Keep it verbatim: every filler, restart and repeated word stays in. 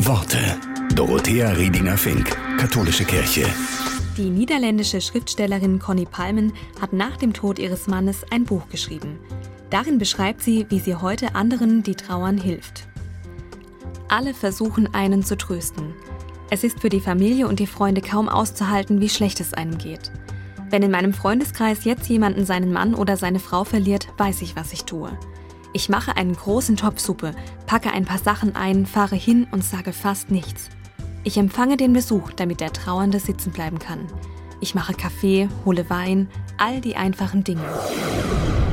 Worte. Dorothea Riedinger-Fink, Katholische Kirche. Die niederländische Schriftstellerin Connie Palmen hat nach dem Tod ihres Mannes ein Buch geschrieben. Darin beschreibt sie, wie sie heute anderen, die trauern, hilft. Alle versuchen, einen zu trösten. Es ist für die Familie und die Freunde kaum auszuhalten, wie schlecht es einem geht. Wenn in meinem Freundeskreis jetzt jemanden seinen Mann oder seine Frau verliert, weiß ich, was ich tue. Ich mache einen großen Topf Suppe, packe ein paar Sachen ein, fahre hin und sage fast nichts. Ich empfange den Besuch, damit der Trauernde sitzen bleiben kann. Ich mache Kaffee, hole Wein, all die einfachen Dinge.